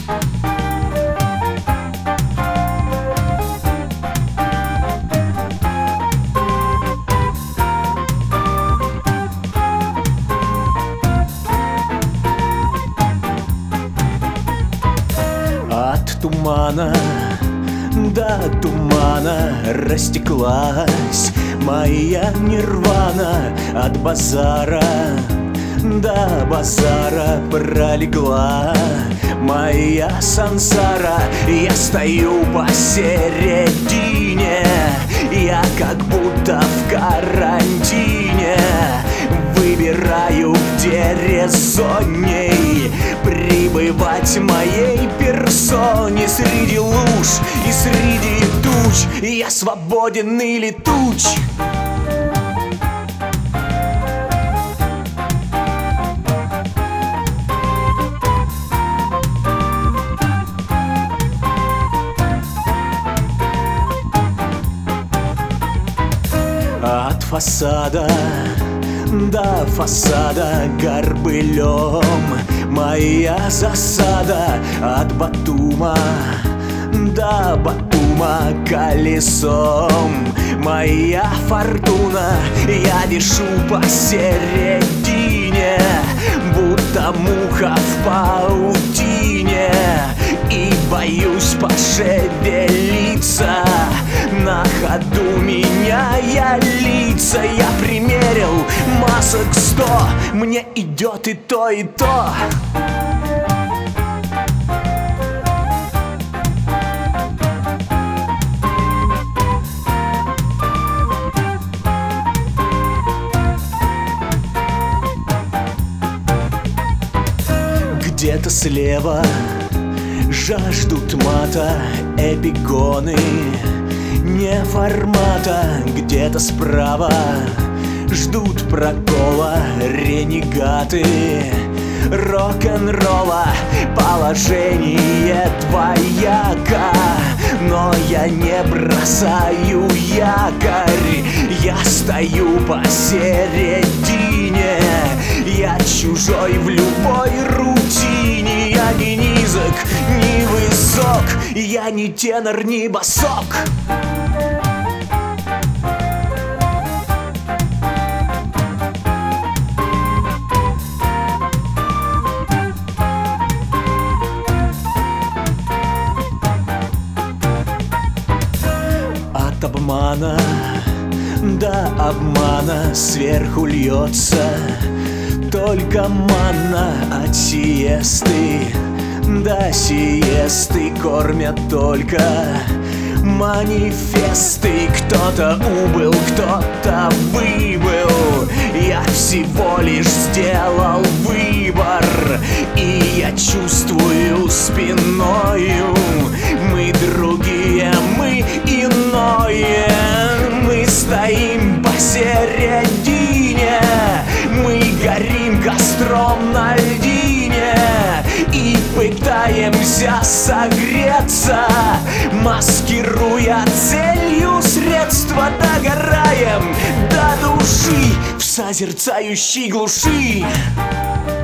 От тумана до тумана растеклась моя нирвана, от базара до базара пролегла моя сансара. Я стою посередине, я как будто в карантине. Выбираю, где резонней пребывать моей персоне. Среди луж и среди туч я свободен и летуч. От фасада до фасада горбылем моя засада, от Батума до Батума колесом моя фортуна. Я вишу посередине, будто муха в паутине, и боюсь пошевелиться. На ходу меняя лица, я примерил масок 100, мне идет и то, и то. Где-то слева жаждут мата эпигоны не формата, где-то справа ждут прокола ренегаты рок-н-ролла. Положение двояко, но я не бросаю якорь. Я стою посередине, я чужой в любой рутине. Я не низок, не высок, я не тенор, не басок. От обмана до обмана сверху льется только манна. От сиесты до сиесты кормят только манифесты. Кто-то убыл, кто-то выбыл, я всего лишь сделал выбор. И я чувствую спиною, мы другие, мы иное. Мы стоим посередине, мы горим костром на льдине и пытаемся согреться, маскируя целью средства. Догораем до души в созерцающей глуши.